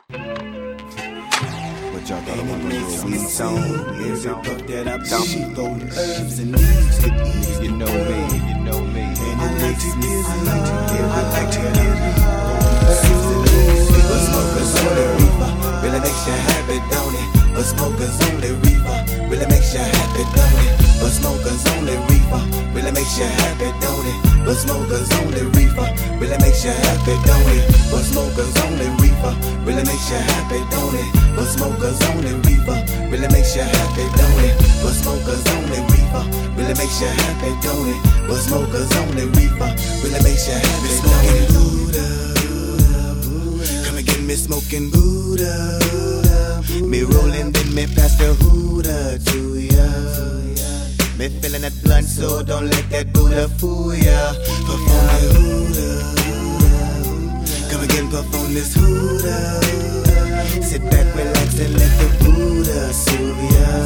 What y'all thought I wanted to do a weed song? Every puff that I Dump. she throw the herbs and leaves to ease. You know me, you know me. And it makes me see. I like to get it. But smokers on the reefer really makes you happy, don't it? But smokers on the reefer really makes you happy, don't it? But smokers on the reefer really makes you happy, don't it? But smokers on the reefer really makes you happy, don't it? But smokers on the reefer really makes you happy, don't it? But smokers on the reefer really makes you happy, don't it? But smokers on the reefer really makes you happy, don't it? But smokers on the reefer really makes you happy, don't it? Come and get me smoking Buddha. Me rolling, then me pass the Huda to ya. Me feeling that blunt, so don't let that Buddha fool ya. Puff on the Huda. Come again, puff on this Huda. Sit back, relax, and let the Buddha soothe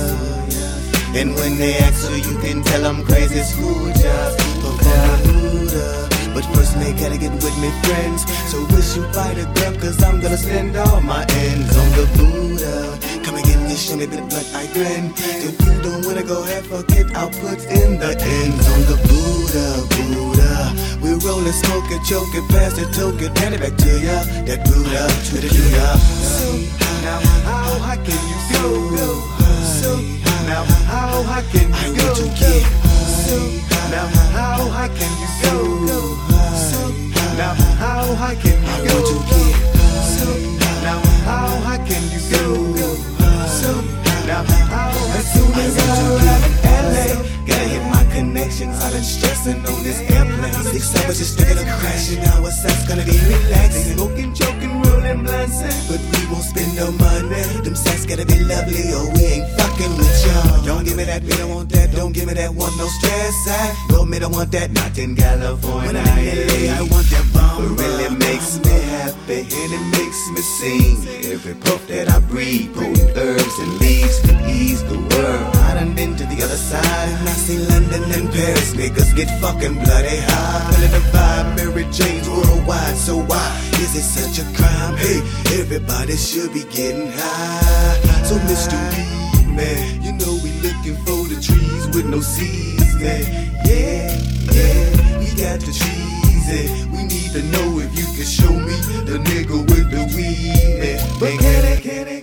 ya. And when they ask you, you can tell them crazy school jobs. Puff on the Huda. But first, me gotta get with me friends. So wish you fight a girl, cause I'm gonna spend all my ends on the Buddha. Come again, you show me the blood I grin. If you don't wanna go ahead, fuck it, I'll put in the ends on the Buddha, Buddha. We rollin', smoke it, choke it, pass it, toke it, hand it back to ya. That Buddha, to the Buddha. So, now how high can you go? So, now how high can you go? So, now how high can you go? So, now how high can you go? So, now how high can you go? So, now how as soon as I arrive in LA, gotta hit my connections. I've been stressing on this airplane. 6 hours just thinking of crashing. Now what's that's gonna be relaxing. Smoking, joking, rolling blunts, but we won't spend no money. Them sex gotta be lovely, or we ain't fucking with y'all. Don't give me that, we don't want that. Don't give me that, want no stress. I don't me don't want that, not in California. When I'm in LA, I want that bomb. It really makes me happy and it makes me sing. Every puff that I breathe, potent herbs and leaves to ease the world. I done been to the other side and I see London and Paris. Niggas get fucking bloody high. Feeling the vibe, Mary Jane's worldwide. So why is it such a crime? Hey, everybody should be getting high. So Mr. Weed Man, you know we looking for the trees with no seeds, man. Yeah, yeah, we got the trees, and we need to know if you can show me the nigga with the weed, man. But can it